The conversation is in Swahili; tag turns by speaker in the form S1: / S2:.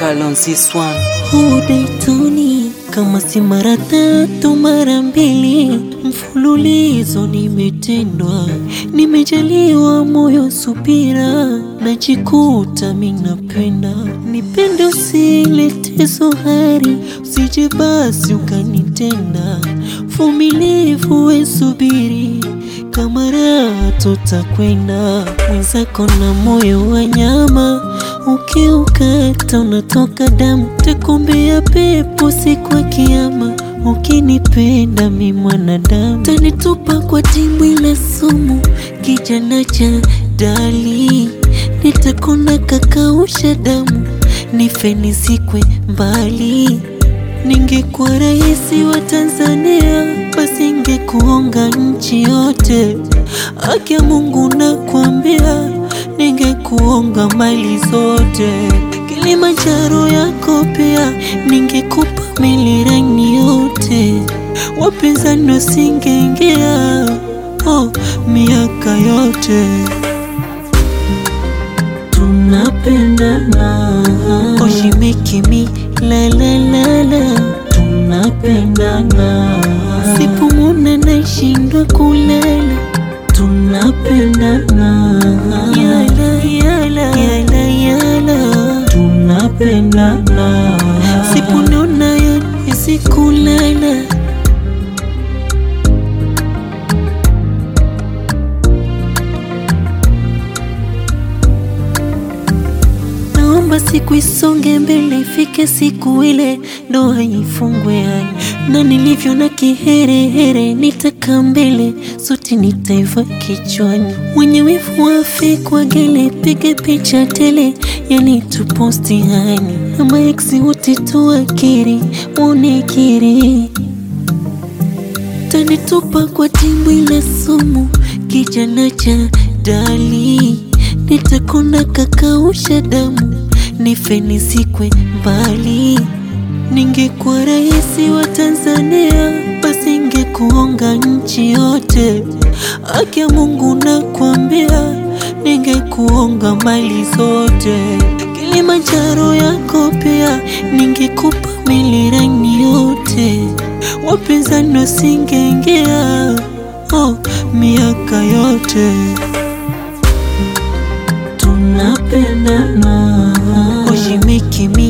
S1: vocal on this one.
S2: Udaitoni kama si mara tatu mara mbili mfululizo nimetendwa, nimejaliwa moyo subira, najikuta minapenda. Nipende usilete zohari, usije basi ukanitenda. Vumilivu we subiri, kama raha tutakwenda. Mwenzako na moyo wa nyama, ukiukata unatoka damu. Takumbia pepo siku ya kiyama, ukinipenda mi mwanadamu. Tanitupa kwa dimbwi la sumu, kijana cha dali. Nitakuna kakausha damu, nife nizikwe mbali. Ningekuwa raisi wa Tanzania, basi ingekuonga nchi yote. Haki ya Mungu nakwambia, ningekuonga mali zote. Kilimanjaro yako pia, ningekupa milirani yote. Wapinzani wasingeingia, miaka yote. Tunapendana, she make me la la la la. Tunapendana, sipumuna naishindwa kulala. Tunapendana, yala yala yala yala. Tunapendana, sipunona yote kulala. Siku isonge mbele, ifike siku ile ndoa ifungwe hai. Na nilivyo na kiherehere, nitaka mbele sote nitaiva kichwani. Mwenye wivu wafe kwa gele, pige picha tele, yani tuposti hani. Ama eksi wote tuakiri, unekiri. Tanitupa kwa dimbwi la sumu, kijana cha dali. Nitakuna kakausha damu, nife nizikwe mbali. Ningekuwa raisi wa Tanzania, basi ingekuonga nchi yote. Haki ya Mungu nakwambia, ningekuonga mali zote. Kilimanjaro yako pia, ningekupa milirani yote. Wapinzani wasingeingia, miaka yote. Tunapendana, she make me